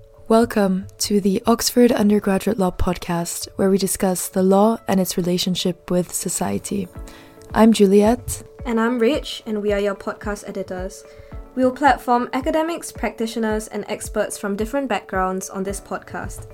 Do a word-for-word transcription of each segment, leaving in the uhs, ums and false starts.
Welcome to the Oxford Undergraduate Law Podcast, where we discuss the law and its relationship with society. I'm Juliet. And I'm Rach, and we are your podcast editors. We will platform academics, practitioners, and experts from different backgrounds on this podcast.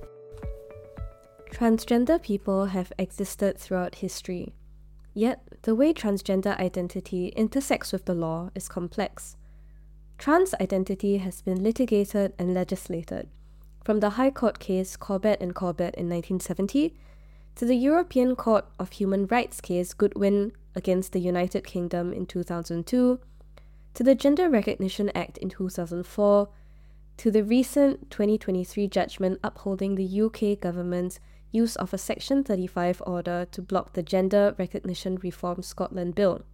Transgender people have existed throughout history. Yet, the way transgender identity intersects with the law is complex. Trans identity has been litigated and legislated, from the High Court case Corbett and Corbett in nineteen seventy to the European Court of Human Rights case Goodwin against the United Kingdom in two thousand two, to the Gender Recognition Act in two thousand four, to the recent twenty twenty-three judgment upholding the U K government's use of a Section thirty-five order to block the Gender Recognition Reform Scotland Bill.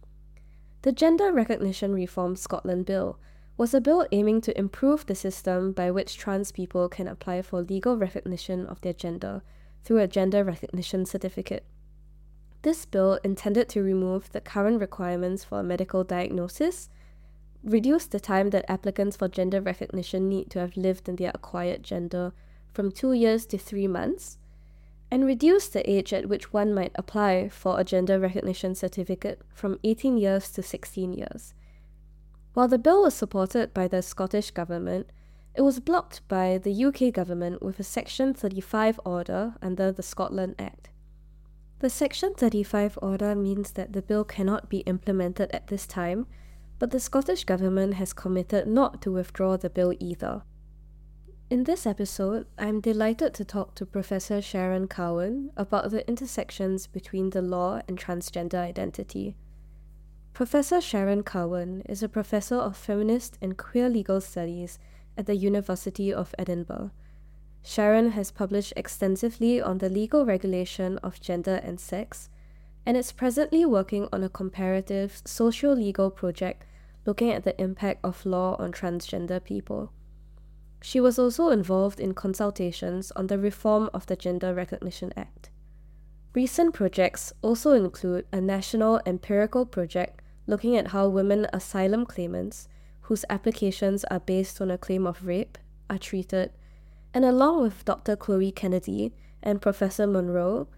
The Gender Recognition Reform Scotland Bill was a bill aiming to improve the system by which trans people can apply for legal recognition of their gender through a gender recognition certificate. This bill intended to remove the current requirements for a medical diagnosis, reduce the time that applicants for gender recognition need to have lived in their acquired gender from two years to three months, and reduce the age at which one might apply for a gender recognition certificate from eighteen years to sixteen years. While the bill was supported by the Scottish Government, it was blocked by the U K Government with a Section thirty-five order under the Scotland Act. The Section thirty-five order means that the bill cannot be implemented at this time, but the Scottish Government has committed not to withdraw the bill either. In this episode, I'm delighted to talk to Professor Sharon Cowan about the intersections between the law and transgender identity. Professor Sharon Cowan is a professor of feminist and queer legal studies at the University of Edinburgh. Sharon has published extensively on the legal regulation of gender and sex, and is presently working on a comparative socio-legal project looking at the impact of law on transgender people. She was also involved in consultations on the reform of the Gender Recognition Act. Recent projects also include a national empirical project looking at how women asylum claimants, whose applications are based on a claim of rape, are treated, and along with Doctor Chloe Kennedy and Professor Munro,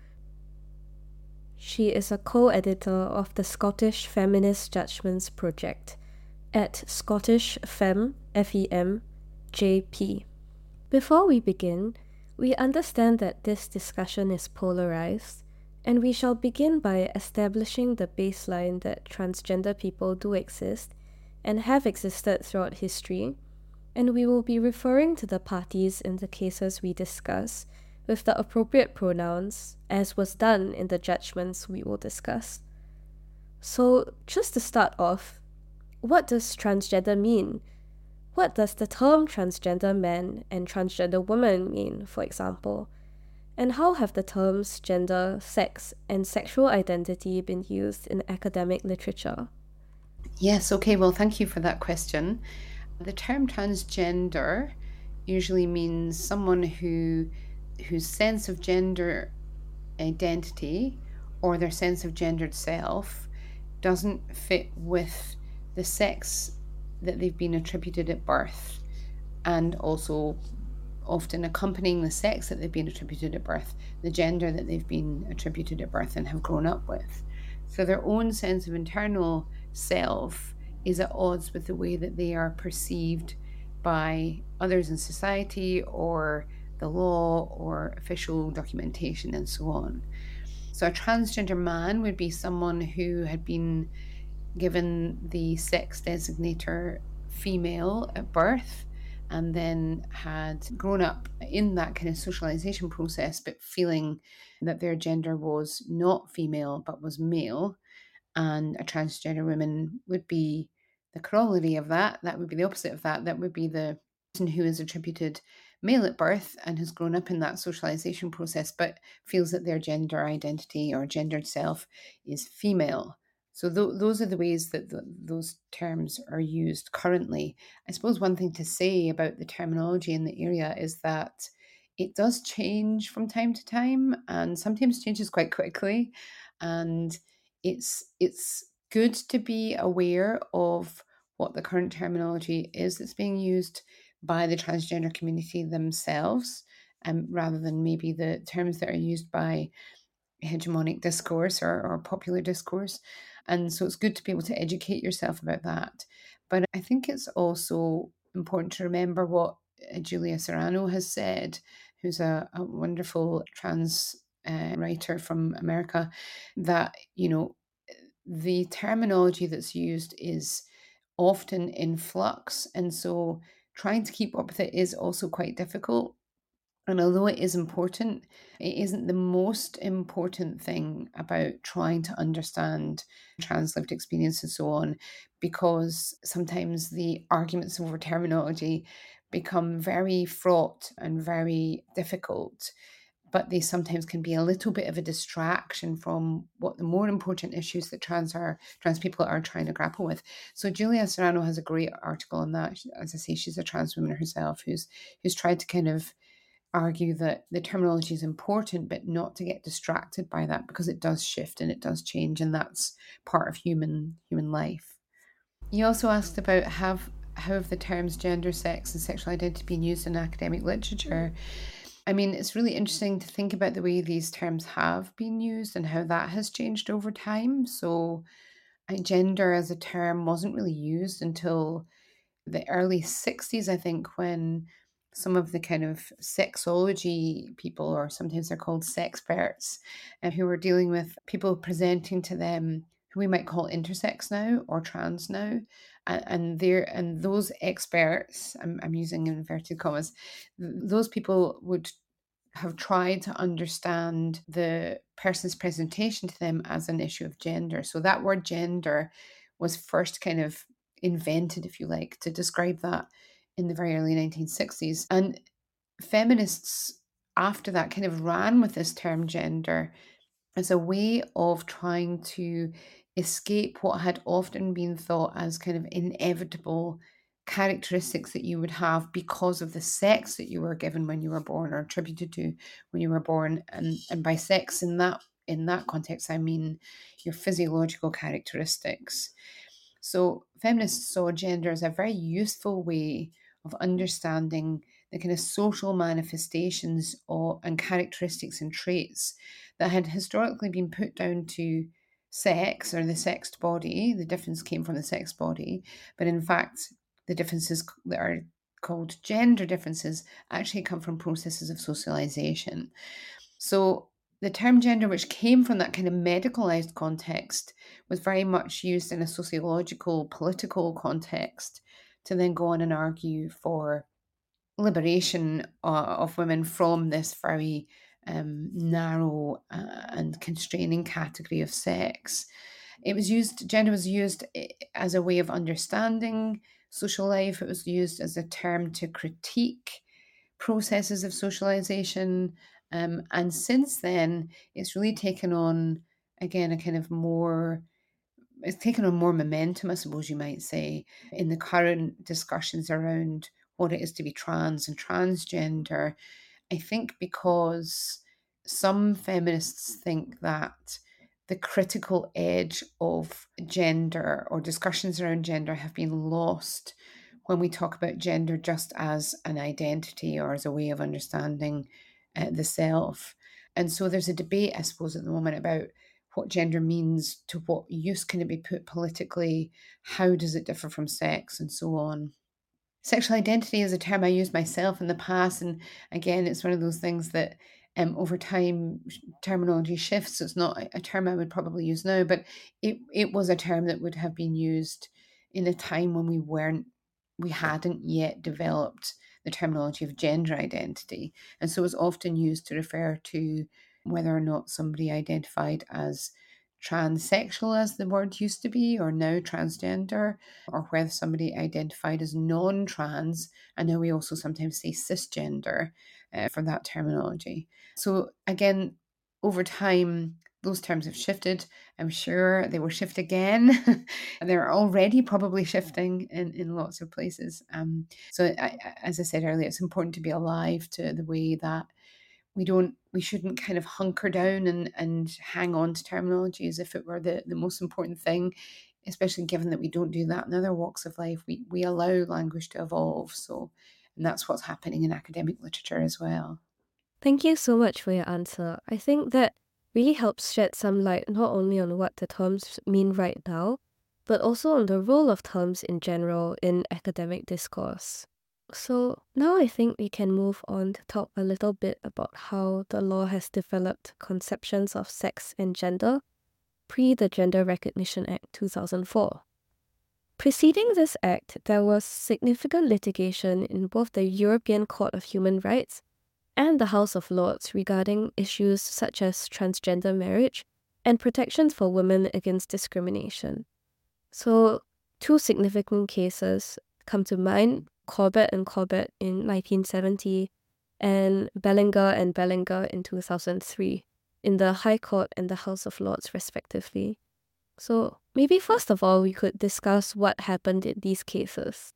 she is a co-editor of the Scottish Feminist Judgments Project at Scottish Fem, F E M, J P. Before we begin, we understand that this discussion is polarized, and we shall begin by establishing the baseline that transgender people do exist and have existed throughout history, and we will be referring to the parties in the cases we discuss with the appropriate pronouns, as was done in the judgments we will discuss. So, just to start off, what does transgender mean? What does the term transgender man and transgender woman mean, for example? And how have the terms gender, sex, and sexual identity been used in academic literature? Yes, okay, well, thank you for that question. The term transgender usually means someone who whose sense of gender identity or their sense of gendered self doesn't fit with the sex that they've been attributed at birth, and also often accompanying the sex that they've been attributed at birth, the gender that they've been attributed at birth and have grown up with. So their own sense of internal self is at odds with the way that they are perceived by others in society or the law or official documentation and so on. So a transgender man would be someone who had been given the sex designator female at birth and then had grown up in that kind of socialization process, but feeling that their gender was not female but was male. And a transgender woman would be the corollary of that. That would be the opposite of that. That would be the person who is attributed male at birth and has grown up in that socialization process, but feels that their gender identity or gendered self is female. So th- those are the ways that th- those terms are used currently. I suppose one thing to say about the terminology in the area is that it does change from time to time and sometimes changes quite quickly. And it's it's good to be aware of what the current terminology is that's being used by the transgender community themselves, um, rather than maybe the terms that are used by hegemonic discourse or, or popular discourse. And so it's good to be able to educate yourself about that. But I think it's also important to remember what uh, Julia Serrano has said, who's a, a wonderful trans uh, writer from America, that, you know, the terminology that's used is often in flux. And so trying to keep up with it is also quite difficult. And although it is important, it isn't the most important thing about trying to understand trans lived experience and so on, because sometimes the arguments over terminology become very fraught and very difficult, but they sometimes can be a little bit of a distraction from what the more important issues that trans are trans people are trying to grapple with. So Julia Serrano has a great article on that. As I say, she's a trans woman herself who's who's tried to kind of argue that the terminology is important, but not to get distracted by that, because it does shift and it does change, and that's part of human human life. You also asked about have how have the terms gender, sex, and sexual identity been used in academic literature. I mean, it's really interesting to think about the way these terms have been used and how that has changed over time. So, uh, gender as a term wasn't really used until the early sixties, I think, when some of the kind of sexology people, or sometimes they're called sexperts, and who were dealing with people presenting to them who we might call intersex now or trans now. And, and there and those experts, I'm, I'm using inverted commas, th- those people would have tried to understand the person's presentation to them as an issue of gender. So that word gender was first kind of invented, if you like, to describe that in the very early nineteen sixties. And feminists after that kind of ran with this term gender as a way of trying to escape what had often been thought as kind of inevitable characteristics that you would have because of the sex that you were given when you were born, or attributed to when you were born. And, and by sex in that in that context, I mean your physiological characteristics. So feminists saw gender as a very useful way of understanding the kind of social manifestations or, and characteristics and traits that had historically been put down to sex or the sexed body. The difference came from the sexed body, but in fact, the differences that are called gender differences actually come from processes of socialization. So the term gender, which came from that kind of medicalized context, was very much used in a sociological, political context to then go on and argue for liberation uh, of women from this very um, narrow uh, and constraining category of sex. It was used, gender was used as a way of understanding social life. It was used as a term to critique processes of socialization. Um, and since then, it's really taken on, again, a kind of more, it's taken on more momentum, I suppose you might say, in the current discussions around what it is to be trans and transgender. I think because some feminists think that the critical edge of gender or discussions around gender have been lost when we talk about gender just as an identity or as a way of understanding uh, the self. And so there's a debate, I suppose, at the moment about what gender means, to what use can it be put politically, how does it differ from sex, and so on. Sexual identity is a term I used myself in the past, and again, it's one of those things that um, over time terminology shifts. So it's not a term I would probably use now, but it, it was a term that would have been used in a time when we weren't, we hadn't yet developed the terminology of gender identity. And so it was often used to refer to whether or not somebody identified as transsexual, as the word used to be, or now transgender, or whether somebody identified as non-trans. And now we also sometimes say cisgender uh, for that terminology. So again, over time, those terms have shifted. I'm sure they will shift again. And they're already probably shifting in, in lots of places. Um, so I, as I said earlier, it's important to be alive to the way that we don't, we shouldn't kind of hunker down and, and hang on to terminology as if it were the, the most important thing. especially given that we don't do that in other walks of life. We, we allow language to evolve. So, and that's what's happening in academic literature as well. Thank you so much for your answer. I think that really helps shed some light not only on what the terms mean right now, but also on the role of terms in general in academic discourse. So now I think we can move on to talk a little bit about how the law has developed conceptions of sex and gender pre the Gender Recognition Act two thousand four. Preceding this act, there was significant litigation in both the European Court of Human Rights and the House of Lords regarding issues such as transgender marriage and protections for women against discrimination. So, two significant cases come to mind: Corbett and Corbett in nineteen seventy and Bellinger and Bellinger in two thousand three in the High Court and the House of Lords respectively. So maybe first of all we could discuss what happened in these cases.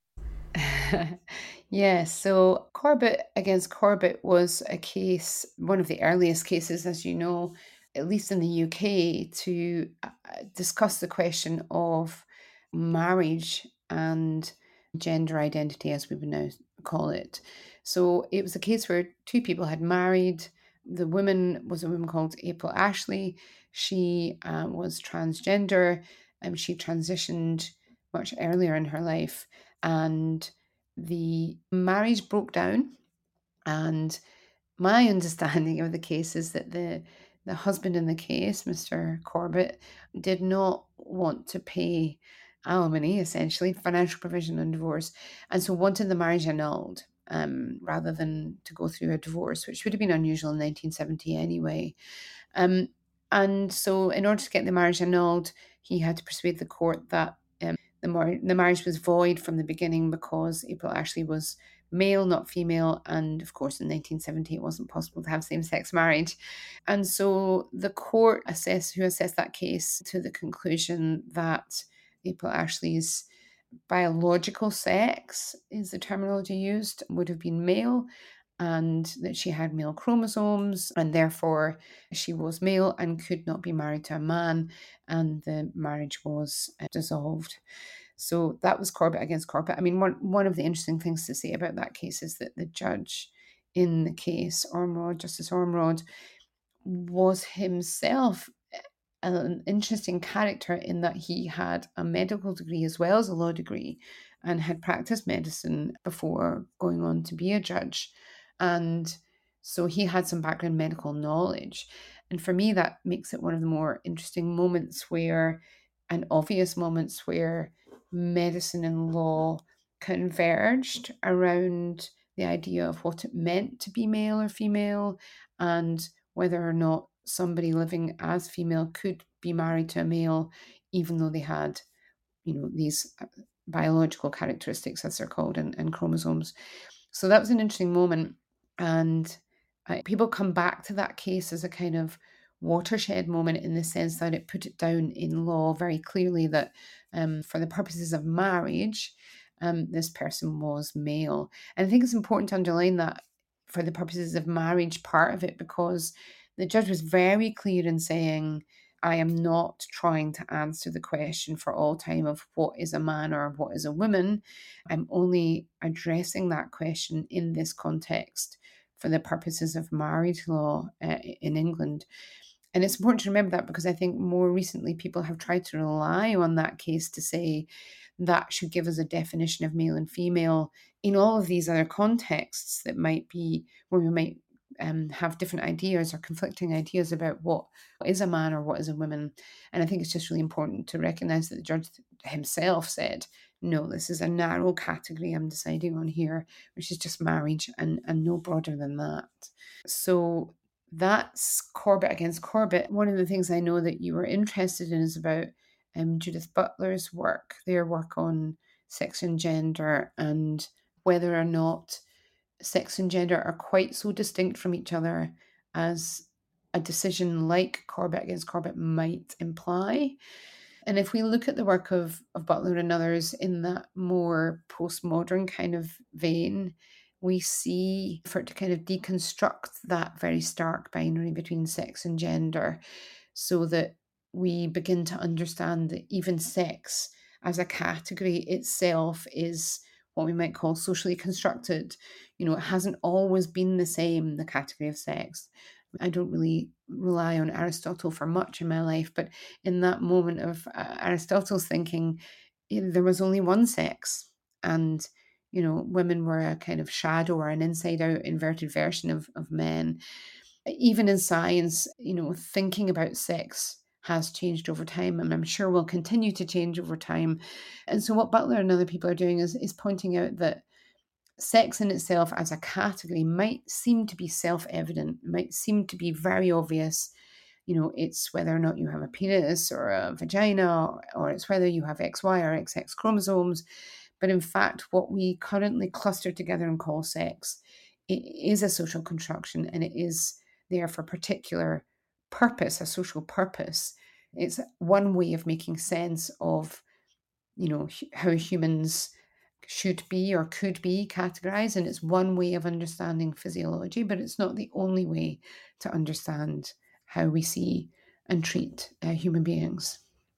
Yes, so Corbett against Corbett was a case, one of the earliest cases, as you know, at least in the U K, to uh, discuss the question of marriage and gender identity, as we would now call it. So it was a case where two people had married. The woman was a woman called April Ashley. She uh, was transgender, and she transitioned much earlier in her life. And the marriage broke down. And my understanding of the case is that the the husband in the case, Mister Corbett, did not want to pay alimony, essentially financial provision on divorce, and so wanted the marriage annulled um, rather than to go through a divorce, which would have been unusual in nineteen seventy anyway. Um, and so in order to get the marriage annulled, he had to persuade the court that um, the, mar- the marriage was void from the beginning because April Ashley was male, not female. And of course, in nineteen seventy, it wasn't possible to have same-sex marriage. And so the court assessed, who assessed that case to the conclusion that April Ashley's biological sex, is the terminology used, would have been male, and that she had male chromosomes, and therefore she was male and could not be married to a man, and the marriage was uh, dissolved. So that was Corbett against Corbett. I mean, one, one of the interesting things to say about that case is that the judge in the case, Ormrod, Justice Ormrod, was himself an interesting character in that he had a medical degree as well as a law degree and had practiced medicine before going on to be a judge. And so he had some background medical knowledge. And for me, that makes it one of the more interesting moments where, and obvious moments where medicine and law converged around the idea of what it meant to be male or female, and whether or not somebody living as female could be married to a male, even though they had, you know, these biological characteristics, as they're called, and, and chromosomes. So that was an interesting moment. And uh, people come back to that case as a kind of watershed moment in the sense that it put it down in law very clearly that um, for the purposes of marriage, um, this person was male. And I think it's important to underline that for the purposes of marriage part of it, because the judge was very clear in saying, I am not trying to answer the question for all time of what is a man or what is a woman. I'm only addressing that question in this context for the purposes of marriage law uh, in England. And it's important to remember that, because I think more recently people have tried to rely on that case to say that should give us a definition of male and female in all of these other contexts that might be where we might um, have different ideas or conflicting ideas about what is a man or what is a woman. And I think it's just really important to recognize that the judge himself said, no, this is a narrow category I'm deciding on here, which is just marriage, and, and no broader than that. So that's Corbett against Corbett. One of the things I know that you were interested in is about um, Judith Butler's work, their work on sex and gender, and whether or not sex and gender are quite so distinct from each other as a decision like Corbett against Corbett might imply. And if we look at the work of, of Butler and others in that more postmodern kind of vein, we see for it to kind of deconstruct that very stark binary between sex and gender, so that we begin to understand that even sex as a category itself is what we might call socially constructed. You know, it hasn't always been the same, the category of sex. I don't really rely on Aristotle for much in my life, but in that moment of uh, Aristotle's thinking, there was only one sex, and you know, women were a kind of shadow or an inside out inverted version of, of men. Even in science, you know, thinking about sex has changed over time, and I'm sure will continue to change over time. And so what Butler and other people are doing is, is pointing out that sex in itself as a category might seem to be self-evident, might seem to be very obvious. You know, it's whether or not you have a penis or a vagina, or it's whether you have X Y or X X chromosomes. But in fact, what we currently cluster together and call sex, it is a social construction, and it is there for a particular purpose, a social purpose. It's one way of making sense of, you know, how humans should be or could be categorized. And it's one way of understanding physiology, but it's not the only way to understand how we see and treat uh, human beings.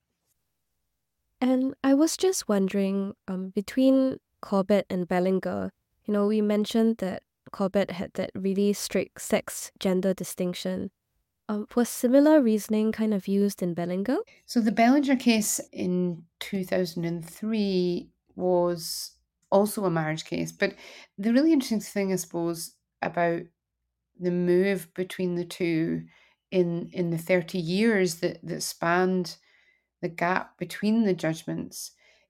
And I was just wondering, um, between Corbett and Bellinger, you know, we mentioned that Corbett had that really strict sex gender distinction. Um, was similar reasoning kind of used in Bellinger? So the Bellinger case in two thousand three was also a marriage case. But the really interesting thing, I suppose, about the move between the two in in the thirty years that, that spanned the gap between the judgments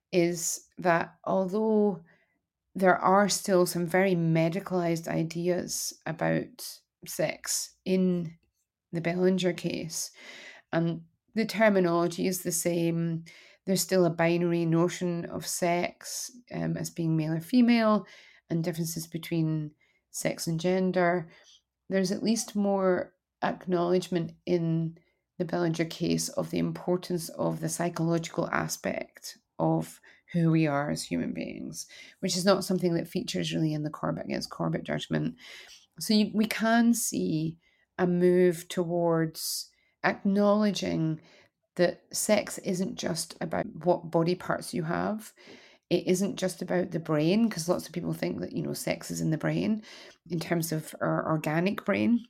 is that although there are still some very medicalized ideas about sex in the Bellinger case, and the terminology is the same. There's still a binary notion of sex um, as being male or female, and differences between sex and gender. There's at least more acknowledgement in the Bellinger case of the importance of the psychological aspect of who we are as human beings, which is not something that features really in the Corbett against Corbett judgment. So you, we can see a move towards acknowledging that sex isn't just about what body parts you have. It isn't just about the brain, because lots of people think that, you know, sex is in the brain in terms of our organic brain,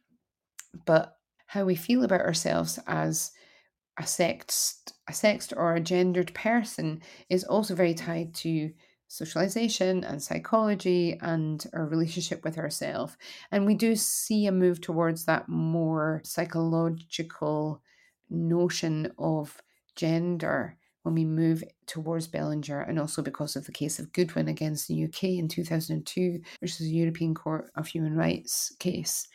but how we feel about ourselves as a sexed, a sexed or a gendered person is also very tied to socialization and psychology and our relationship with ourselves. And we do see a move towards that more psychological notion of gender when we move towards Bellinger, and also because of the case of Goodwin against the U K in two thousand two, which is a European Court of Human Rights case.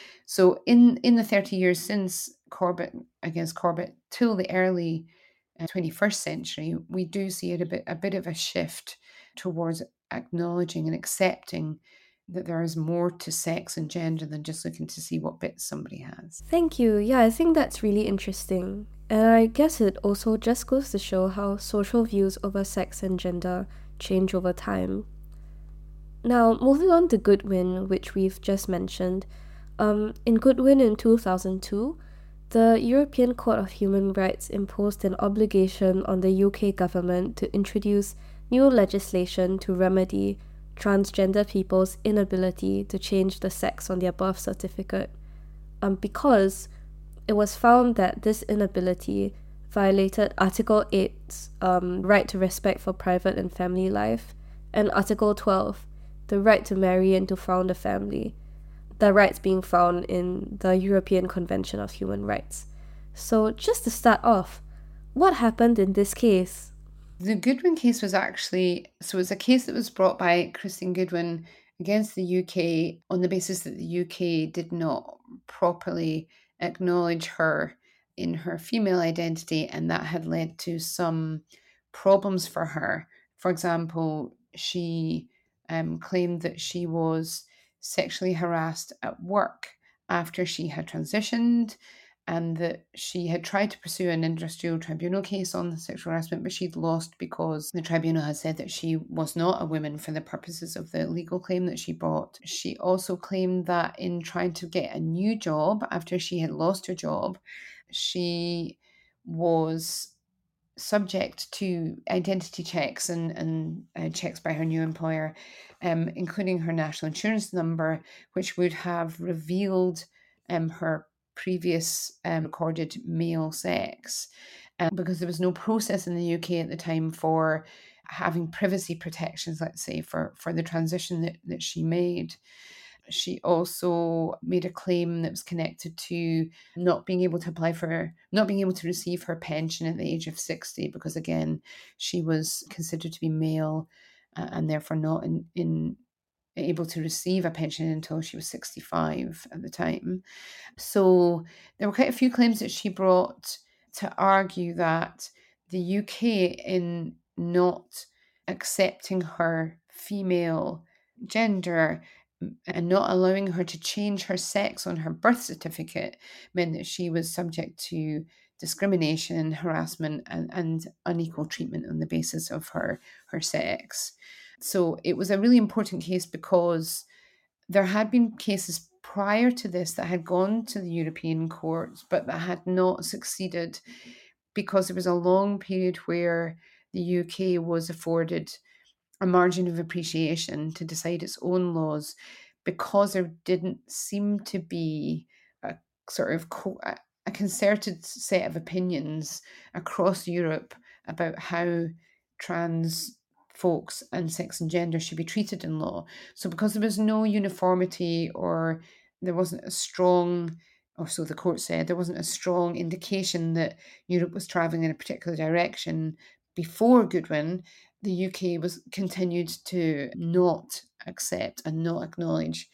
So in, in the thirty years since Corbett against Corbett till the early uh, twenty-first century, we do see it a bit a bit of a shift towards acknowledging and accepting that there is more to sex and gender than just looking to see what bits somebody has. Thank you. Yeah, I think that's really interesting. And I guess it also just goes to show how social views over sex and gender change over time. Now, moving on to Goodwin, which we've just mentioned. Um, in Goodwin in two thousand two, the European Court of Human Rights imposed an obligation on the U K government to introduce new legislation to remedy transgender people's inability to change the sex on their birth certificate, um, because it was found that this inability violated Article eight's um, right to respect for private and family life, and Article twelve, the right to marry and to found a family, the rights being found in the European Convention of Human Rights. So just to start off, what happened in this case? The Goodwin case was actually, so it was a case that was brought by Christine Goodwin against the U K on the basis that the U K did not properly acknowledge her in her female identity, and that had led to some problems for her. For example, she um, claimed that she was sexually harassed at work after she had transitioned, and that she had tried to pursue an industrial tribunal case on the sexual harassment, but she'd lost because the tribunal had said that she was not a woman for the purposes of the legal claim that she brought. She also claimed that in trying to get a new job after she had lost her job, she was subject to identity checks and, and uh, checks by her new employer, um, including her national insurance number, which would have revealed um, her previous um, recorded male sex, um, because there was no process in the U K at the time for having privacy protections, let's say, for, for the transition that, that she made. She also made a claim that was connected to not being able to apply for, not being able to receive her pension at the age of sixty, because again, she was considered to be male uh, and therefore not in, in able to receive a pension until she was sixty-five at the time. So there were quite a few claims that she brought to argue that the U K, in not accepting her female gender and not allowing her to change her sex on her birth certificate, meant that she was subject to discrimination, harassment, and, and unequal treatment on the basis of her, her sex. So it was a really important case because there had been cases prior to this that had gone to the European courts, but that had not succeeded because there was a long period where the U K was afforded a margin of appreciation to decide its own laws, because there didn't seem to be a sort of co- a concerted set of opinions across Europe about how trans folks and sex and gender should be treated in law. So because there was no uniformity, or there wasn't a strong, or so the court said, there wasn't a strong indication that Europe was travelling in a particular direction before Goodwin, the U K was continued to not accept and not acknowledge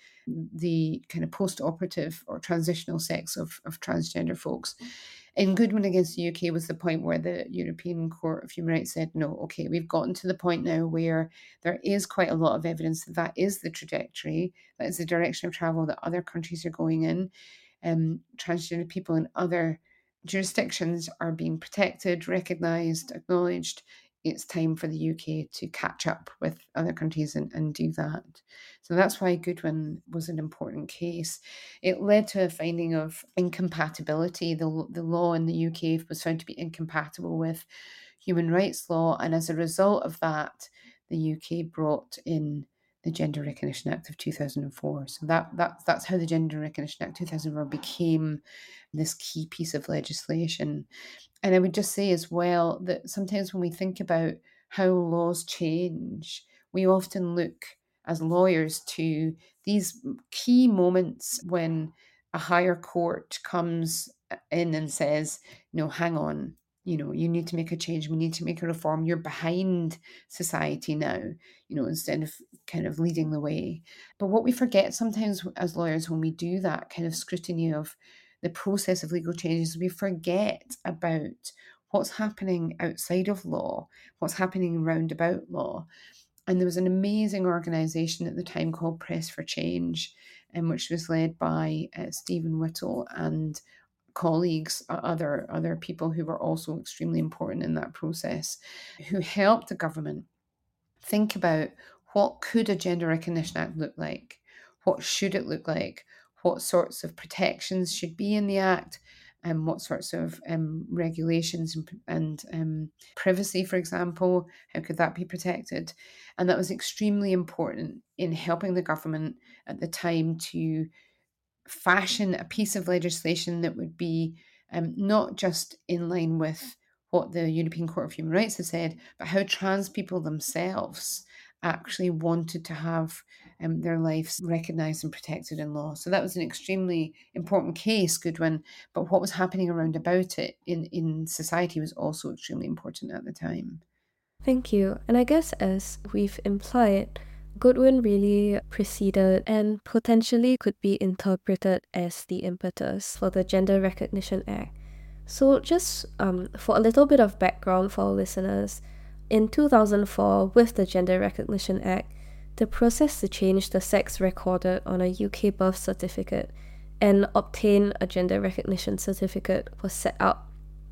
the kind of post-operative or transitional sex of, of transgender folks. In Goodwin against the U K was the point where the European Court of Human Rights said, no, okay, we've gotten to the point now where there is quite a lot of evidence that that is the trajectory, that is the direction of travel that other countries are going in. Um, transgender people in other jurisdictions are being protected, recognised, acknowledged. It's time for the U K to catch up with other countries and, and do that. So that's why Goodwin was an important case. It led to a finding of incompatibility. The, the law in the U K was found to be incompatible with human rights law. And as a result of that, the U K brought in the Gender Recognition Act of two thousand four. So that, that that's how the Gender Recognition Act two thousand four became this key piece of legislation. And I would just say as well that sometimes when we think about how laws change, we often look as lawyers to these key moments when a higher court comes in and says, no, hang on, you know, you need to make a change. We need to make a reform. You're behind society now, you know, instead of kind of leading the way. But what we forget sometimes as lawyers when we do that kind of scrutiny of the process of legal changes, we forget about what's happening outside of law, what's happening roundabout law. And there was an amazing organisation at the time called Press for Change, um, which was led by uh, Stephen Whittle and colleagues, uh, other, other people who were also extremely important in that process, who helped the government think about what could a Gender Recognition Act look like, what should it look like, what sorts of protections should be in the Act, and what sorts of um, regulations and, and um, privacy, for example, how could that be protected? And that was extremely important in helping the government at the time to fashion a piece of legislation that would be um, not just in line with what the European Court of Human Rights has said, but how trans people themselves actually wanted to have um, their lives recognised and protected in law. So that was an extremely important case, Goodwin, but what was happening around about it in, in society was also extremely important at the time. Thank you. And I guess as we've implied, Goodwin really preceded and potentially could be interpreted as the impetus for the Gender Recognition Act. So just um, for a little bit of background for our listeners, in two thousand four, with the Gender Recognition Act, the process to change the sex recorded on a U K birth certificate and obtain a gender recognition certificate was set up.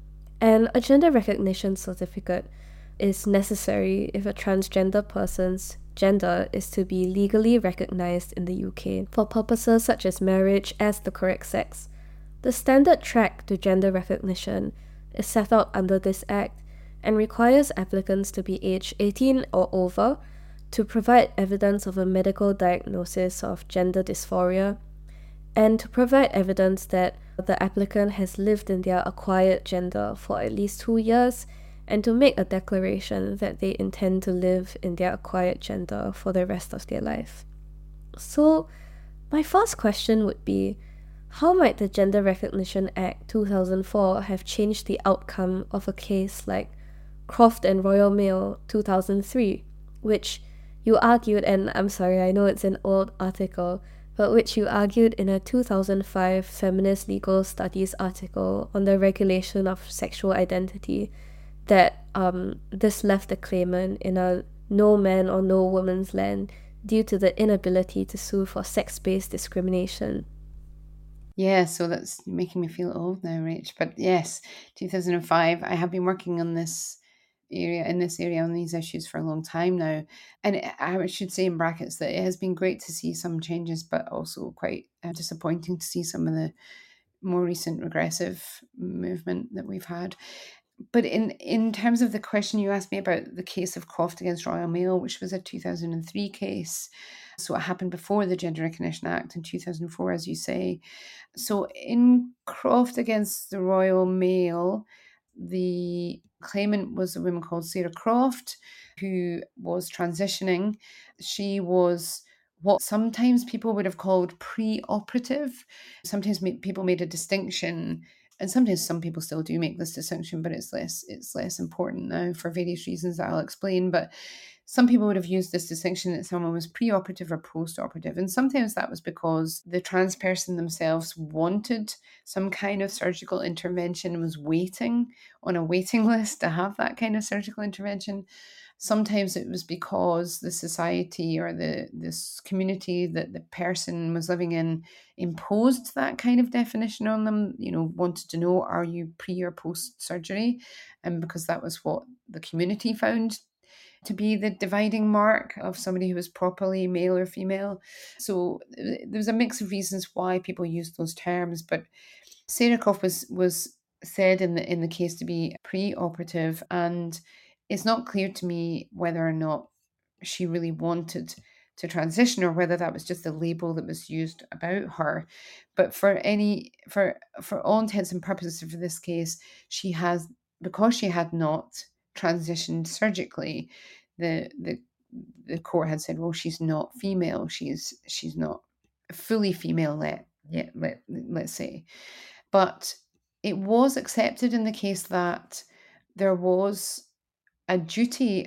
And a gender recognition certificate is necessary if a transgender person's gender is to be legally recognized in the U K for purposes such as marriage as the correct sex. The standard track to gender recognition is set out under this Act and requires applicants to be aged eighteen or over to provide evidence of a medical diagnosis of gender dysphoria and to provide evidence that the applicant has lived in their acquired gender for at least two years and to make a declaration that they intend to live in their acquired gender for the rest of their life. So, my first question would be, how might the Gender Recognition Act two thousand four have changed the outcome of a case like Croft and Royal Mail two thousand three, which you argued, and I'm sorry, I know it's an old article, but which you argued in a two thousand five Feminist Legal Studies article on the regulation of sexual identity, that um, this left the claimant in a no man or no woman's land due to the inability to sue for sex-based discrimination. Yeah, so that's making me feel old now, Rach. But yes, two thousand five, I have been working on this area, in this area, on these issues for a long time now. And it, I should say in brackets that it has been great to see some changes, but also quite uh, disappointing to see some of the more recent regressive movement that we've had. But in, in terms of the question you asked me about the case of Croft against Royal Mail, which was a two thousand three case, so it happened before the Gender Recognition Act in two thousand four, as you say. So in Croft against the Royal Mail, the claimant was a woman called Sarah Croft, who was transitioning. She was what sometimes people would have called pre-operative. Sometimes people made a distinction, and sometimes some people still do make this distinction, but it's less it's less important now for various reasons that I'll explain. But some people would have used this distinction that someone was pre-operative or post-operative. And sometimes that was because the trans person themselves wanted some kind of surgical intervention and was waiting on a waiting list to have that kind of surgical intervention. Sometimes it was because the society or the this community that the person was living in imposed that kind of definition on them, you know, wanted to know, are you pre or post surgery? And because that was what the community found to be the dividing mark of somebody who was properly male or female. So there was a mix of reasons why people used those terms, but Sarah Croft was was said in the in the case to be pre-operative, and it's not clear to me whether or not she really wanted to transition or whether that was just the label that was used about her. But for any for for all intents and purposes for this case, she has, because she had not transitioned surgically, the the the court had said, well, she's not female, she's she's not fully female, let yeah let, let's say. But it was accepted in the case that there was a duty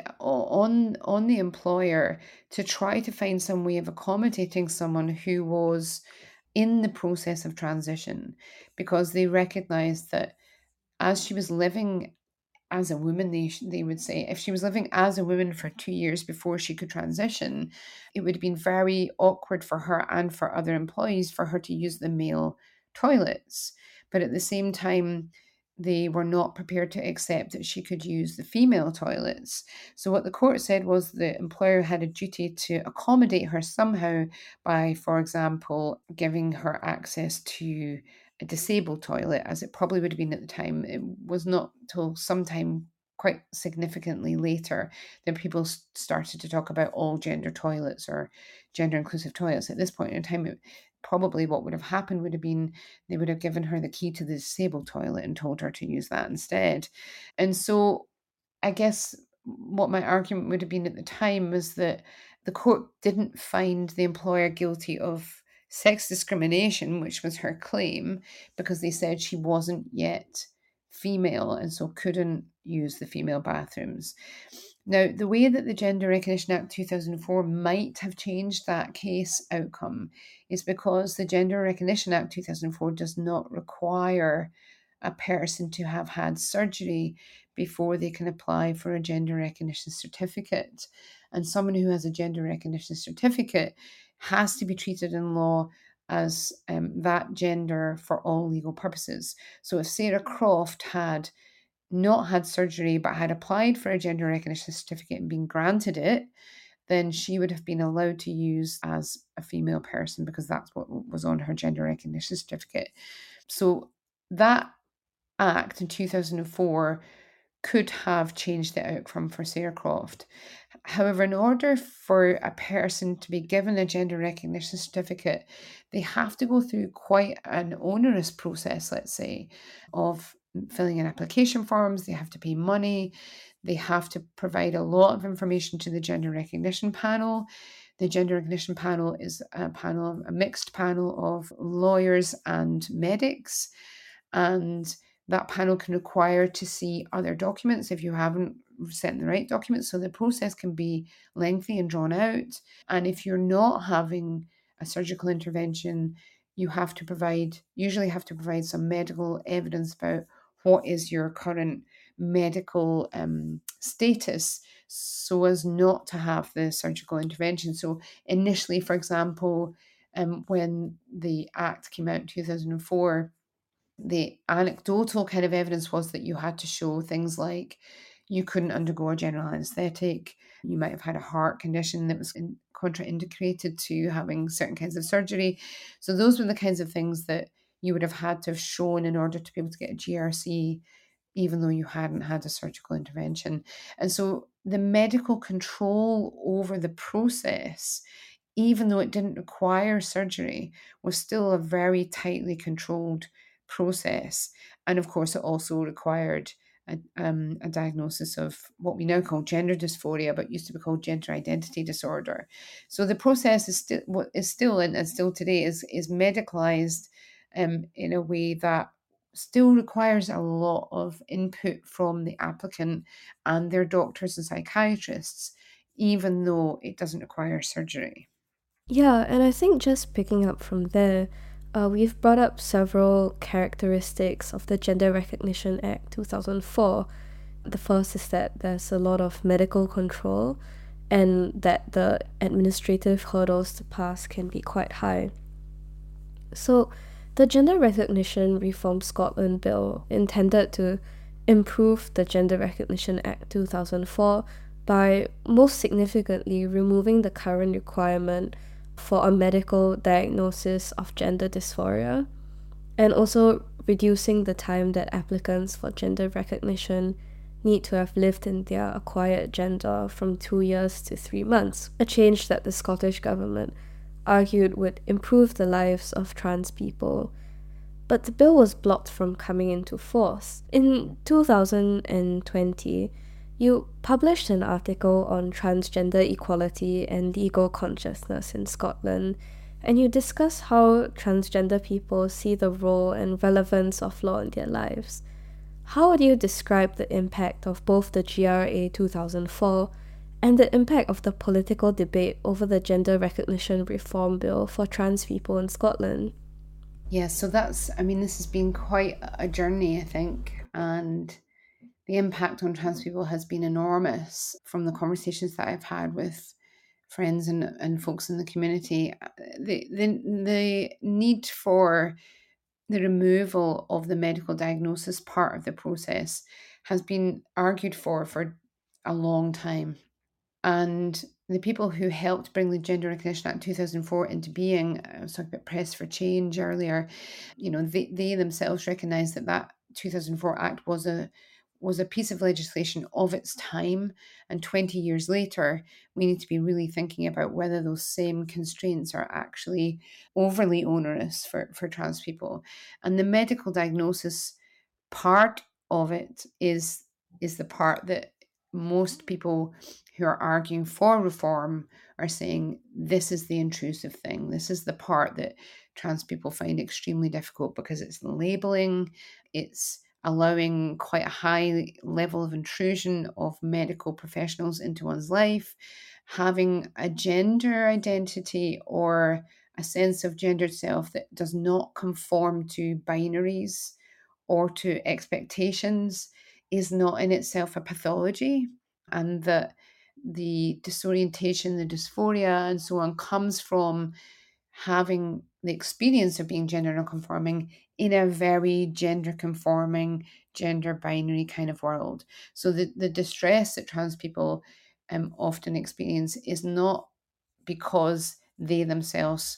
on on the employer to try to find some way of accommodating someone who was in the process of transition, because they recognized that as she was living as a woman, they they would say, if she was living as a woman for two years before she could transition, it would have been very awkward for her and for other employees for her to use the male toilets. But at the same time, they were not prepared to accept that she could use the female toilets. So what the court said was the employer had a duty to accommodate her somehow by, for example, giving her access to a disabled toilet, as it probably would have been at the time. It was not till sometime quite significantly later that people started to talk about all gender toilets or gender inclusive toilets. At this point in time, it, probably what would have happened would have been they would have given her the key to the disabled toilet and told her to use that instead. And so I guess what my argument would have been at the time was that the court didn't find the employer guilty of sex discrimination, which was her claim, because they said she wasn't yet female and so couldn't use the female bathrooms. Now, the way that the Gender Recognition Act two thousand four might have changed that case outcome is because the Gender Recognition Act two thousand four does not require a person to have had surgery before they can apply for a gender recognition certificate. And someone who has a gender recognition certificate has to be treated in law as um, that gender for all legal purposes. So if Sarah Croft had not had surgery but had applied for a gender recognition certificate and been granted it, then she would have been allowed to use as a female person because that's what was on her gender recognition certificate. So that Act in two thousand four could have changed the outcome for Sarah Croft. However, in order for a person to be given a gender recognition certificate, they have to go through quite an onerous process, let's say, of filling in application forms. They have to pay money. They have to provide a lot of information to the gender recognition panel. The gender recognition panel is a panel, a mixed panel of lawyers and medics. And that panel can require to see other documents if you haven't sent the right documents. So the process can be lengthy and drawn out. And if you're not having a surgical intervention, you have to provide, usually have to provide some medical evidence about what is your current medical um, status so as not to have the surgical intervention. So initially, for example, um, when the Act came out in two thousand four, the anecdotal kind of evidence was that you had to show things like you couldn't undergo a general anesthetic, you might have had a heart condition that was in, contraindicated to having certain kinds of surgery. So those were the kinds of things that you would have had to have shown in order to be able to get a G R C, even though you hadn't had a surgical intervention. And so the medical control over the process, even though it didn't require surgery, was still a very tightly controlled process. And of course, it also required a, um, a diagnosis of what we now call gender dysphoria, but used to be called gender identity disorder. So the process is still what is still and, and still today is is medicalized um, in a way that still requires a lot of input from the applicant and their doctors and psychiatrists, even though it doesn't require surgery. Yeah, and I think just picking up from there, uh, we've brought up several characteristics of the Gender Recognition Act two thousand four. The first is that there's a lot of medical control and that the administrative hurdles to pass can be quite high. So, the Gender Recognition Reform Scotland Bill intended to improve the Gender Recognition Act two thousand four by most significantly removing the current requirement for a medical diagnosis of gender dysphoria, and also reducing the time that applicants for gender recognition need to have lived in their acquired gender from two years to three months, a change that the Scottish Government argued would improve the lives of trans people. But the bill was blocked from coming into force. In two thousand twenty, you published an article on transgender equality and legal consciousness in Scotland, and you discuss how transgender people see the role and relevance of law in their lives. How would you describe the impact of both the G R A two thousand four and the impact of the political debate over the Gender Recognition Reform Bill for trans people in Scotland? Yeah, so that's, I mean, this has been quite a journey, I think, and the impact on trans people has been enormous from the conversations that I've had with friends and, and folks in the community. The, the, the need for the removal of the medical diagnosis part of the process has been argued for for a long time. And the people who helped bring the Gender Recognition Act two thousand four into being, I was talking about Press for Change earlier, you know, they, they themselves recognised that that two thousand four Act was a was a piece of legislation of its time. And twenty years later, we need to be really thinking about whether those same constraints are actually overly onerous for, for trans people. And the medical diagnosis part of it is is the part that most people who are arguing for reform are saying this is the intrusive thing. This is the part that trans people find extremely difficult because it's labeling, it's allowing quite a high level of intrusion of medical professionals into one's life, having a gender identity or a sense of gendered self that does not conform to binaries or to expectations is not in itself a pathology, and that the disorientation, the dysphoria, and so on comes from having the experience of being gender nonconforming in a very gender conforming, gender binary kind of world. So the, the distress that trans people um, often experience is not because they themselves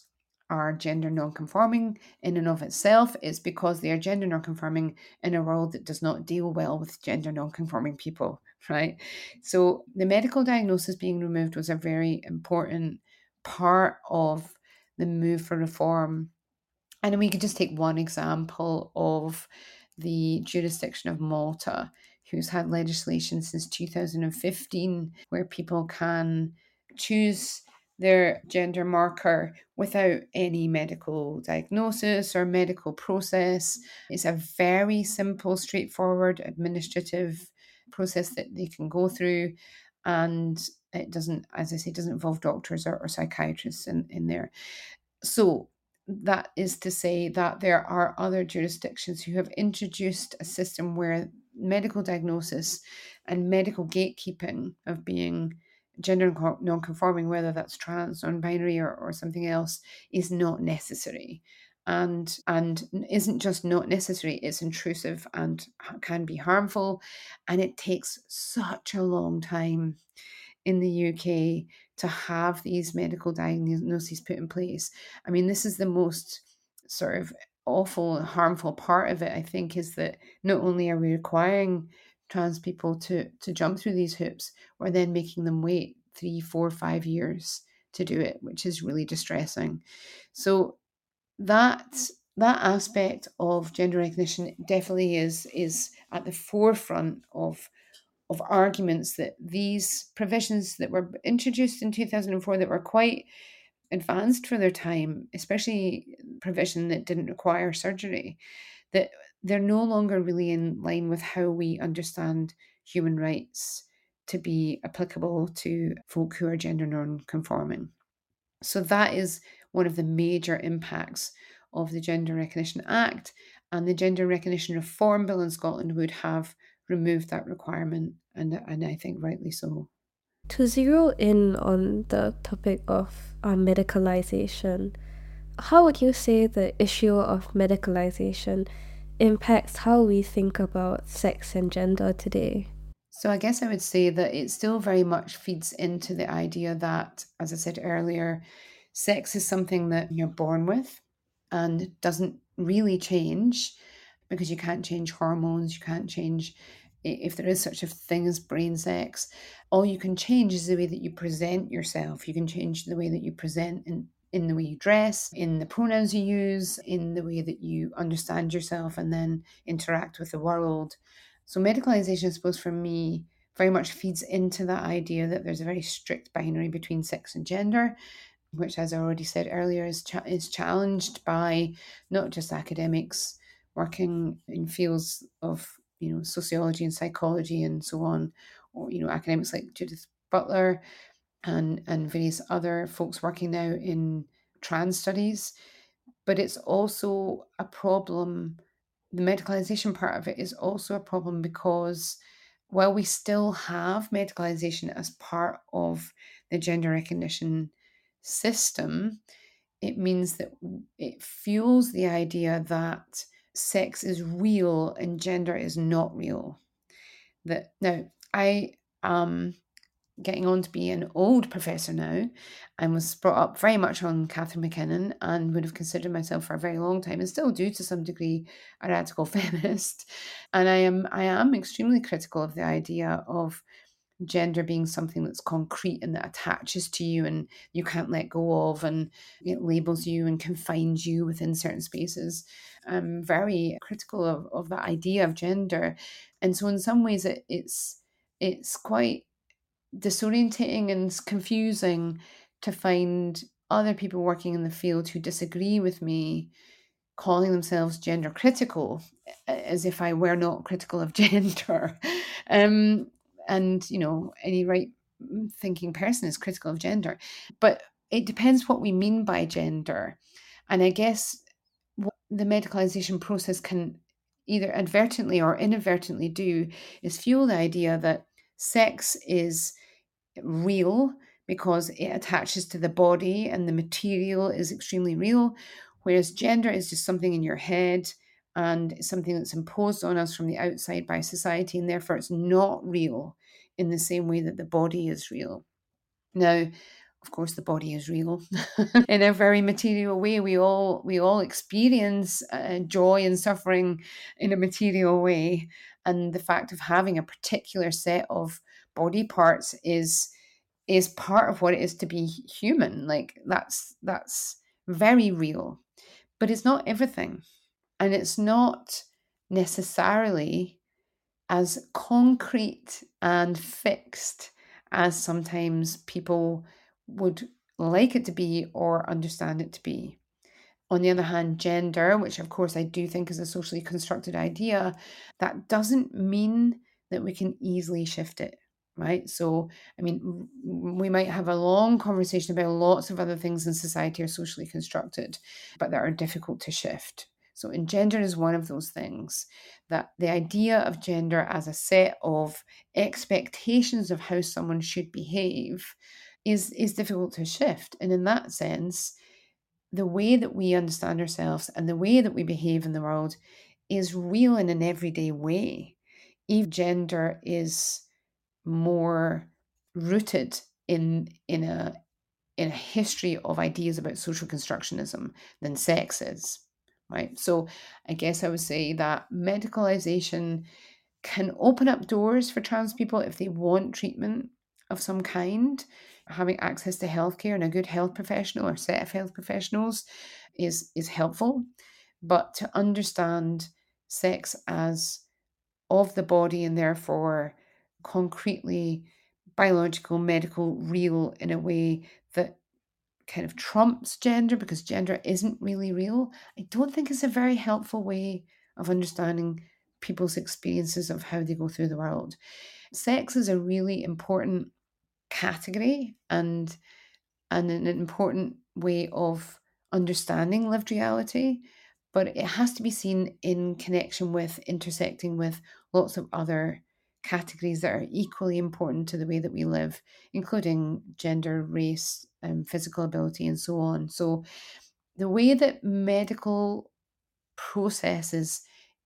are gender non-conforming in and of itself. It's because they are gender non-conforming in a world that does not deal well with gender non-conforming people, right? So the medical diagnosis being removed was a very important part of the move for reform. And we could just take one example of the jurisdiction of Malta, who's had legislation since two thousand fifteen where people can choose their gender marker without any medical diagnosis or medical process. It's a very simple, straightforward administrative process that they can go through. And it doesn't, as I say, doesn't involve doctors or, or psychiatrists in, in there. So that is to say that there are other jurisdictions who have introduced a system where medical diagnosis and medical gatekeeping of being gender non-conforming, whether that's trans, non-binary, or, or something else, is not necessary. And and isn't just not necessary, it's intrusive and can be harmful. And it takes such a long time in the U K to have these medical diagnoses put in place. I mean, this is the most sort of awful and harmful part of it, I think, is that not only are we requiring trans people to, to jump through these hoops, we're then making them wait three, four, five years to do it, which is really distressing. So that that aspect of gender recognition definitely is is at the forefront of of arguments that these provisions that were introduced in two thousand four that were quite advanced for their time, especially provision that didn't require surgery, that they're no longer really in line with how we understand human rights to be applicable to folk who are gender non-conforming. So that is one of the major impacts of the Gender Recognition Act, and the Gender Recognition Reform Bill in Scotland would have removed that requirement, and, and I think rightly so. To zero in on the topic of uh, medicalization, how would you say the issue of medicalization impacts how we think about sex and gender today? So I guess I would say that it still very much feeds into the idea that, as I said earlier, sex is something that you're born with and doesn't really change, because you can't change hormones, you can't change, if there is such a thing as brain sex. All you can change is the way that you present yourself. You can change the way that you present in, in the way you dress, in the pronouns you use, in the way that you understand yourself and then interact with the world. So medicalization, I suppose, for me, very much feeds into that idea that there's a very strict binary between sex and gender, which, as I already said earlier, is cha- is challenged by not just academics working in fields of, you know, sociology and psychology and so on, or, you know, academics like Judith Butler and and various other folks working now in trans studies, but it's also a problem. The medicalization part of it is also a problem because while we still have medicalization as part of the gender recognition system, it means that it fuels the idea that sex is real and gender is not real. That now I am getting on to be an old professor now, and was brought up very much on Catherine McKinnon, and would have considered myself for a very long time, and still do to some degree, a radical feminist. And I am I am extremely critical of the idea of gender being something that's concrete and that attaches to you and you can't let go of, and it labels you and confines you within certain spaces. I'm very critical of, of that idea of gender. And so in some ways it, it's it's quite disorientating and confusing to find other people working in the field who disagree with me calling themselves gender critical, as if I were not critical of gender. um, and, you know, any right thinking person is critical of gender. But it depends what we mean by gender. And I guess what the medicalization process can either advertently or inadvertently do is fuel the idea that sex is real because it attaches to the body and the material is extremely real, whereas gender is just something in your head and something that's imposed on us from the outside by society, and therefore it's not real in the same way that the body is real. Now, of course, the body is real in a very material way. We all we all experience uh, joy and suffering in a material way, and the fact of having a particular set of body parts is is part of what it is to be human. Like that's that's very real, but it's not everything, and it's not necessarily as concrete and fixed as sometimes people would like it to be or understand it to be. On the other hand, gender, which of course I do think is a socially constructed idea, that doesn't mean that we can easily shift it, right? So, I mean, we might have a long conversation about lots of other things in society are socially constructed, but that are difficult to shift. So, and gender is one of those things, that the idea of gender as a set of expectations of how someone should behave is, is difficult to shift. And in that sense, the way that we understand ourselves and the way that we behave in the world is real in an everyday way. Even gender is more rooted in in a in a history of ideas about social constructionism than sex is, right? So I guess I would say that medicalization can open up doors for trans people if they want treatment of some kind. Having access to healthcare and a good health professional or set of health professionals is is helpful. But to understand sex as of the body and therefore concretely biological, medical, real in a way that kind of trumps gender because gender isn't really real, I don't think is a very helpful way of understanding people's experiences of how they go through the world. Sex is a really important category and, and an important way of understanding lived reality, but it has to be seen in connection with intersecting with lots of other categories that are equally important to the way that we live, including gender, race, um, physical ability, and so on. So the way that medical processes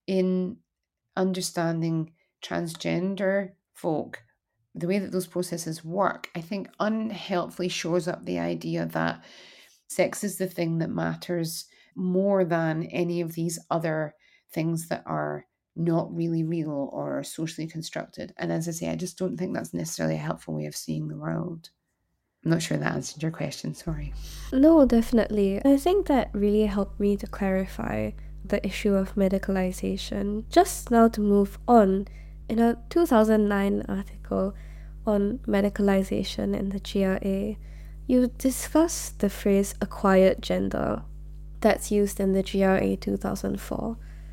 in understanding transgender folk, the way that those processes work, I think unhelpfully shores up the idea that sex is the thing that matters more than any of these other things that are not really real or socially constructed. And as I say, I just don't think that's necessarily a helpful way of seeing the world. I'm not sure that answered your question, sorry. No, definitely. I think that really helped me to clarify the issue of medicalization. Just now to move on, in a two thousand nine article on medicalization in the G R A, you discuss the phrase acquired gender that's used in the G R A two thousand four.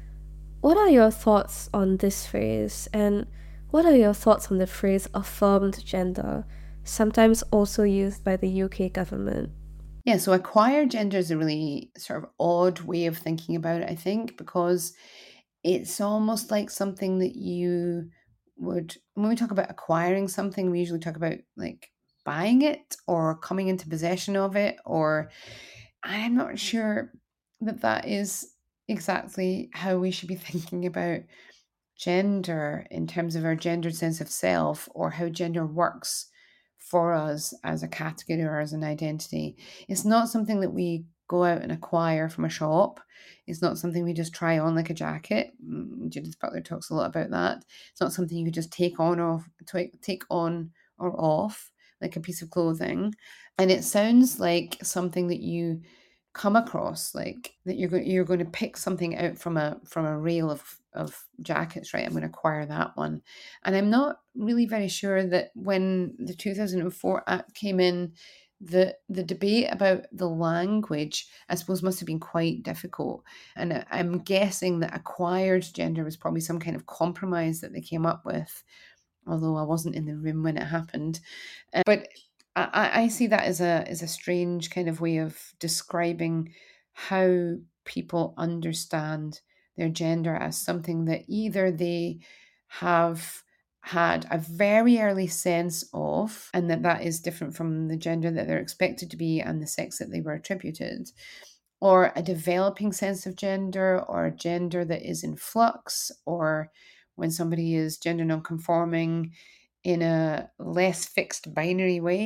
What are your thoughts on this phrase, and what are your thoughts on the phrase affirmed gender, sometimes also used by the U K government? Yeah, so acquired gender is a really sort of odd way of thinking about it, I think, because it's almost like something that you would, when we talk about acquiring something, we usually talk about like buying it or coming into possession of it, or I'm not sure that that is exactly how we should be thinking about gender in terms of our gendered sense of self or how gender works for us as a category or as an identity. It's not something that we go out and acquire from a shop. It's not something we just try on like a jacket. Judith Butler talks a lot about that. It's not something you could just take on or take on or off like a piece of clothing. And it sounds like something that you come across, like that you're going you're going to pick something out from a from a rail of of jackets, right? I'm going to acquire that one. And I'm not really very sure that when the two thousand four Act came in, the the debate about the language, I suppose, must have been quite difficult. And I'm guessing that acquired gender was probably some kind of compromise that they came up with, although I wasn't in the room when it happened. Uh, but I, I see that as a as a strange kind of way of describing how people understand their gender as something that either they have had a very early sense of, and that that is different from the gender that they're expected to be and the sex that they were attributed, or a developing sense of gender, or a gender that is in flux, or when somebody is gender non-conforming in a less fixed binary way,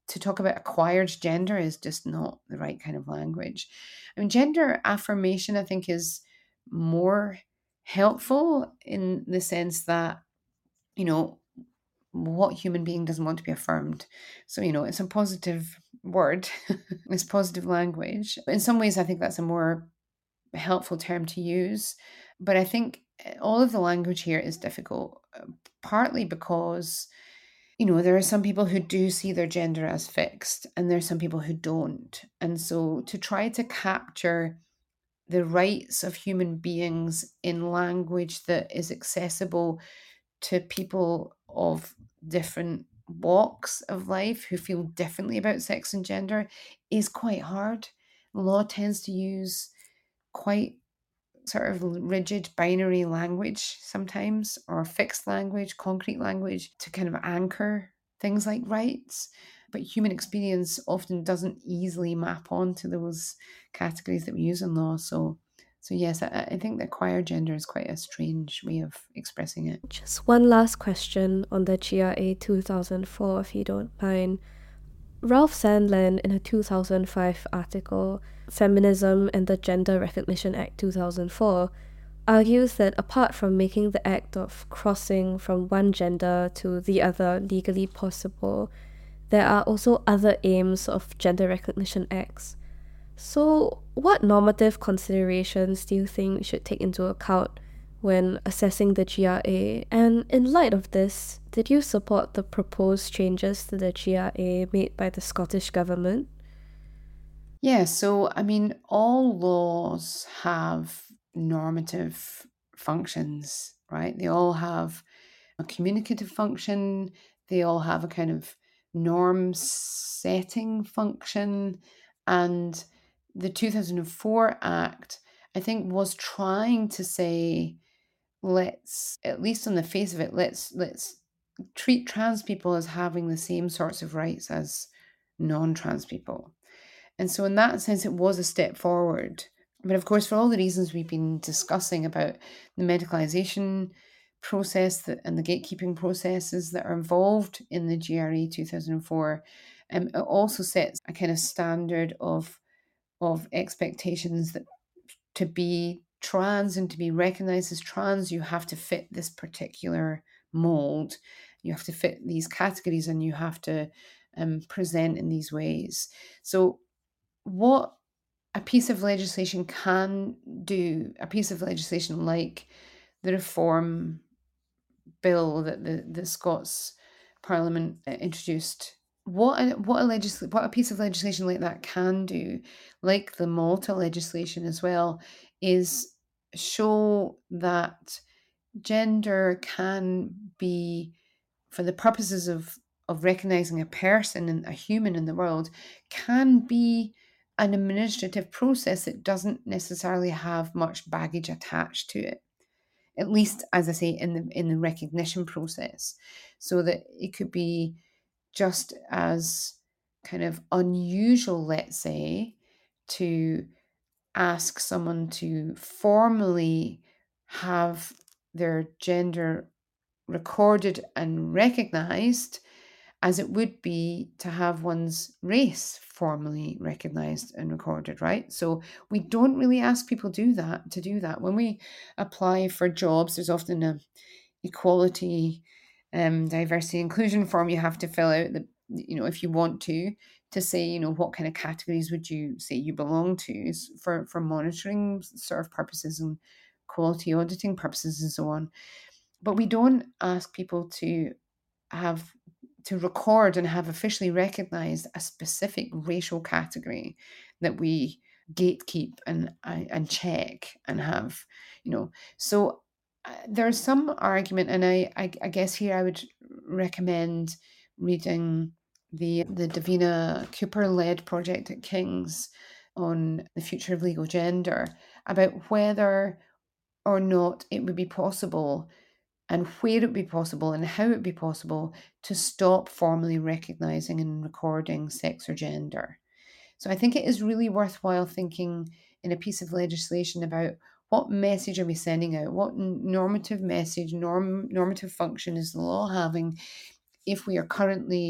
to talk about acquired gender is just not the right kind of language. I mean, gender affirmation, I think, is more helpful in the sense that, you know, what human being doesn't want to be affirmed? So, you know, it's a positive word, it's positive language. In some ways, I think that's a more helpful term to use. But I think all of the language here is difficult, partly because, you know, there are some people who do see their gender as fixed, and there are some people who don't. And so to try to capture the rights of human beings in language that is accessible to people of different walks of life who feel differently about sex and gender is quite hard. Law tends to use quite sort of rigid binary language sometimes, or fixed language, concrete language, to kind of anchor things like rights. But human experience often doesn't easily map onto those categories that we use in law. So so yes, I, I think that acquired gender is quite a strange way of expressing it. Just one last question on the G R A two thousand four, if you don't mind. Ralph Sandland, in a two thousand five article, Feminism and the Gender Recognition Act two thousand four, argues that apart from making the act of crossing from one gender to the other legally possible, there are also other aims of gender recognition acts. So, what normative considerations do you think we should take into account when assessing the G R A? And in light of this, did you support the proposed changes to the G R A made by the Scottish Government? Yeah, so I mean, all laws have normative functions, right? They all have a communicative function, they all have a kind of norm setting function. And the two thousand four Act, I think, was trying to say, let's, at least on the face of it, let's let's treat trans people as having the same sorts of rights as non-trans people. And so in that sense, it was a step forward. But of course, for all the reasons we've been discussing about the medicalisation process that, and the gatekeeping processes that are involved in the G R A two thousand four, um, it also sets a kind of standard of, of expectations that to be trans and to be recognised as trans, you have to fit this particular mould. You have to fit these categories, and you have to um, present in these ways. So what a piece of legislation can do, a piece of legislation like the reform bill that the, the Scots Parliament introduced, what a, what a legisl- what a piece of legislation like that can do, like the Malta legislation as well, is show that gender can be, for the purposes of of recognizing a person and a human in the world, can be an administrative process that doesn't necessarily have much baggage attached to it, at least, as I say, in the in the recognition process. So that it could be just as kind of unusual, let's say, to ask someone to formally have their gender recorded and recognized as it would be to have one's race formally recognized and recorded, right? So we don't really ask people do that to do that. When we apply for jobs, there's often a equality, um, diversity, inclusion form you have to fill out, that, you know, if you want to, to say, you know, what kind of categories would you say you belong to, for, for monitoring sort of purposes and quality auditing purposes and so on. But we don't ask people to have to record and have officially recognized a specific racial category that we gatekeep and and check and have, you know. So uh, there's some argument, and I, I I guess here I would recommend reading the the Davina Cooper led project at King's on the future of legal gender, about whether or not it would be possible, and where it would be possible and how it would be possible, to stop formally recognising and recording sex or gender. So I think it is really worthwhile thinking in a piece of legislation about what message are we sending out, what normative message, norm, normative function is the law having if we are currently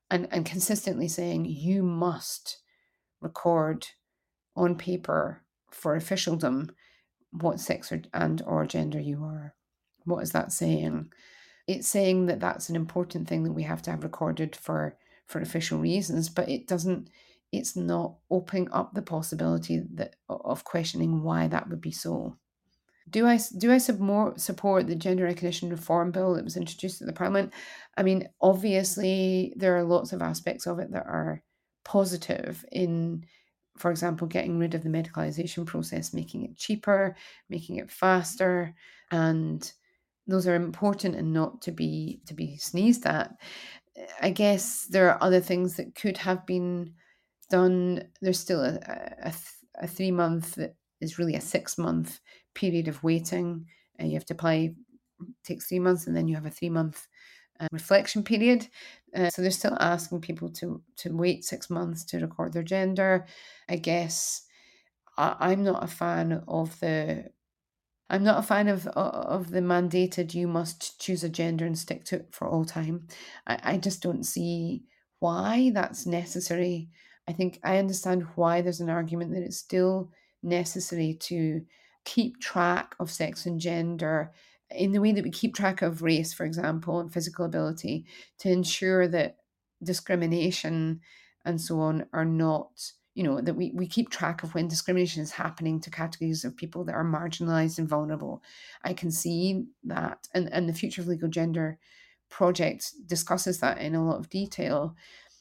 and, and consistently saying you must record on paper for officialdom what sex or, and or gender you are. What is that saying? It's saying that that's an important thing that we have to have recorded for, for official reasons, but it doesn't, it's not opening up the possibility that of questioning why that would be so. Do I, do I support, support the Gender Recognition Reform Bill that was introduced at the Parliament? I mean, obviously, there are lots of aspects of it that are positive in, for example, getting rid of the medicalisation process, making it cheaper, making it faster, and those are important and not to be to be sneezed at. I guess there are other things that could have been done. There's still a, a, a three month that is really a six month period of waiting. Uh, you have to apply, takes three months, and then you have a three month uh, reflection period. Uh, so they're still asking people to to wait six months to record their gender. I guess I, I'm not a fan of the I'm not a fan of of the mandated you must choose a gender and stick to it for all time. I, I just don't see why that's necessary. I think I understand why there's an argument that it's still necessary to keep track of sex and gender in the way that we keep track of race, for example, and physical ability, to ensure that discrimination and so on are not, you know, that we, we keep track of when discrimination is happening to categories of people that are marginalized and vulnerable. I can see that. And, and the Future of Legal Gender project discusses that in a lot of detail.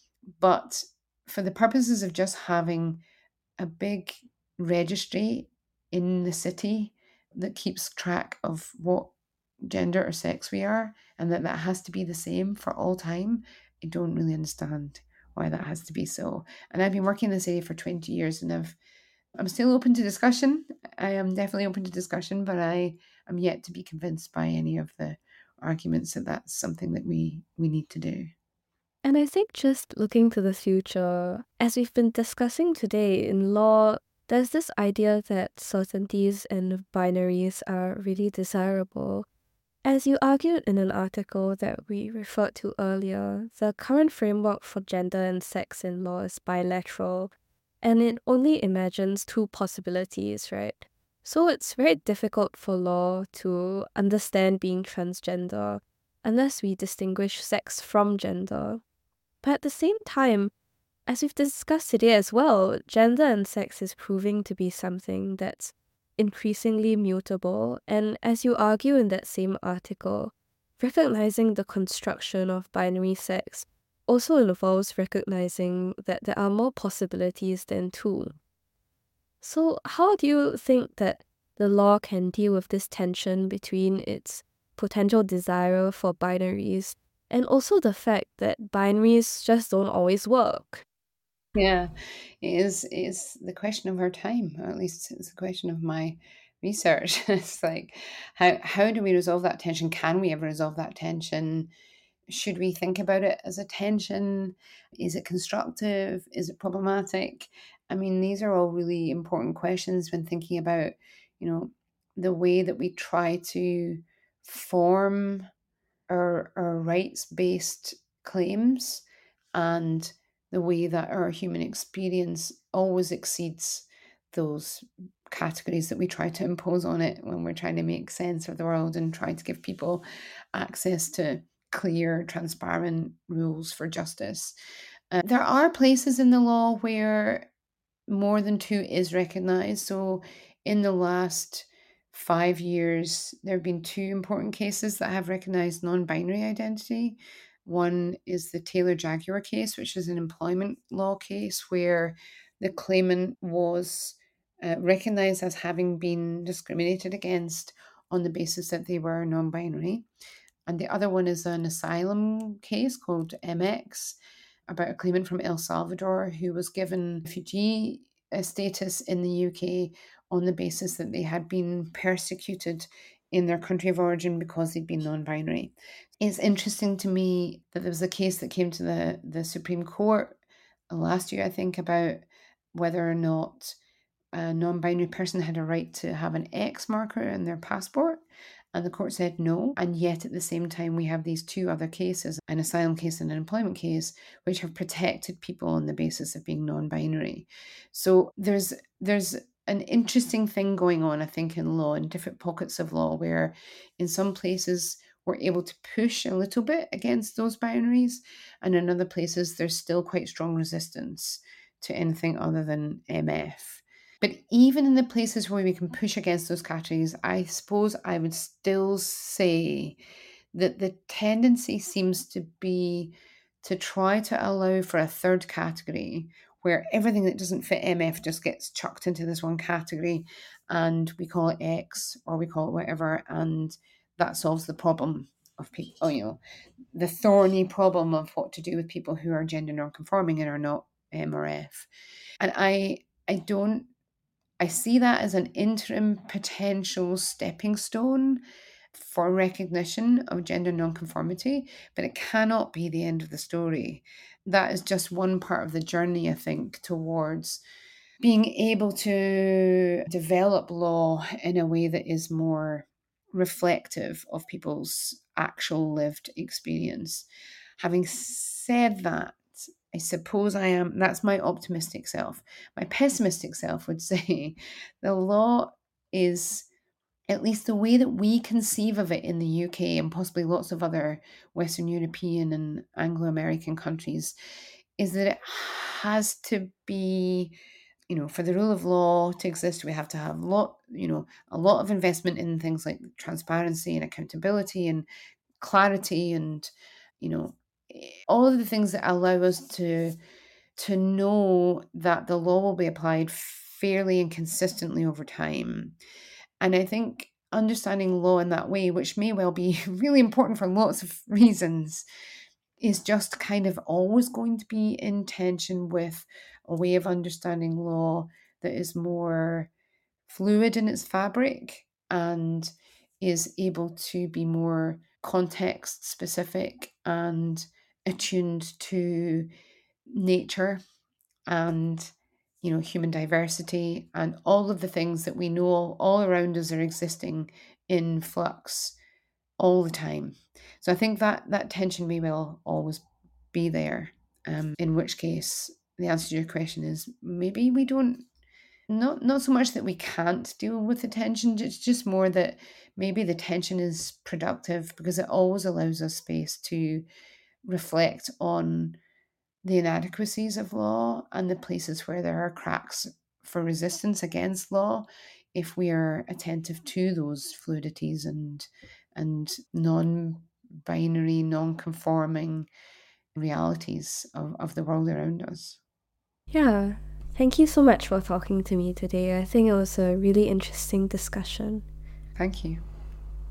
But for the purposes of just having a big registry in the city that keeps track of what gender or sex we are, and that that has to be the same for all time, I don't really understand why that has to be so. And I've been working in this area for twenty years, and I've I'm still open to discussion. I am definitely open to discussion, but I am yet to be convinced by any of the arguments that that's something that we we need to do. And I think just looking to the future, as we've been discussing today in law, there's this idea that certainties and binaries are really desirable. As you argued in an article that we referred to earlier, the current framework for gender and sex in law is bilateral, and it only imagines two possibilities, right? So it's very difficult for law to understand being transgender unless we distinguish sex from gender. But at the same time, as we've discussed today as well, gender and sex is proving to be something that's increasingly mutable, and as you argue in that same article, recognizing the construction of binary sex also involves recognizing that there are more possibilities than two. So how do you think that the law can deal with this tension between its potential desire for binaries and also the fact that binaries just don't always work? Yeah, it is is the question of our time, or at least it's the question of my research. It's like, how how do we resolve that tension? Can we ever resolve that tension? Should we think about it as a tension? Is it constructive? Is it problematic? I mean, these are all really important questions when thinking about, you know, the way that we try to form our, our rights-based claims, and the way that our human experience always exceeds those categories that we try to impose on it when we're trying to make sense of the world and try to give people access to clear, transparent rules for justice. Uh, there are places in the law where more than two is recognised. So in the last five years, there have been two important cases that have recognised non-binary identity. One is the Taylor Jaguar case, which is an employment law case where the claimant was uh, recognised as having been discriminated against on the basis that they were non-binary. And the other one is an asylum case called M X, about a claimant from El Salvador who was given refugee status in the U K on the basis that they had been persecuted in their country of origin because they'd been non-binary. It's interesting to me that there was a case that came to the, the Supreme Court last year, I think, about whether or not a non-binary person had a right to have an X marker in their passport. And the court said no. And yet at the same time, we have these two other cases, an asylum case and an employment case, which have protected people on the basis of being non-binary. So there's there's an interesting thing going on, I think, in law, in different pockets of law, where in some places we're able to push a little bit against those binaries, and in other places there's still quite strong resistance to anything other than M F. But even in the places where we can push against those categories, I suppose I would still say that the tendency seems to be to try to allow for a third category where everything that doesn't fit M F just gets chucked into this one category, and we call it X or we call it whatever, and that solves the problem of people, oh, you know, the thorny problem of what to do with people who are gender non-conforming and are not M or F. And I, I don't, I see that as an interim potential stepping stone for recognition of gender nonconformity, but it cannot be the end of the story. That is just one part of the journey, I think, towards being able to develop law in a way that is more reflective of people's actual lived experience. Having said that, I suppose I am, that's my optimistic self. My pessimistic self would say the law is, at least the way that we conceive of it in the U K and possibly lots of other Western European and Anglo-American countries, is that it has to be, you know, for the rule of law to exist, we have to have a lot, you know, a lot of investment in things like transparency and accountability and clarity and, you know, all of the things that allow us to to know that the law will be applied fairly and consistently over time. And I think understanding law in that way, which may well be really important for lots of reasons, is just kind of always going to be in tension with a way of understanding law that is more fluid in its fabric and is able to be more context specific and attuned to nature and, you know, human diversity and all of the things that we know all around us are existing in flux all the time. So I think that that tension may well always be there, um, in which case the answer to your question is maybe we don't, not not so much that we can't deal with the tension, it's just more that maybe the tension is productive because it always allows us space to reflect on the inadequacies of law and the places where there are cracks for resistance against law, if we are attentive to those fluidities and and non-binary, non-conforming realities of, of the world around us. Yeah, thank you so much for talking to me today. I think it was a really interesting discussion. Thank you.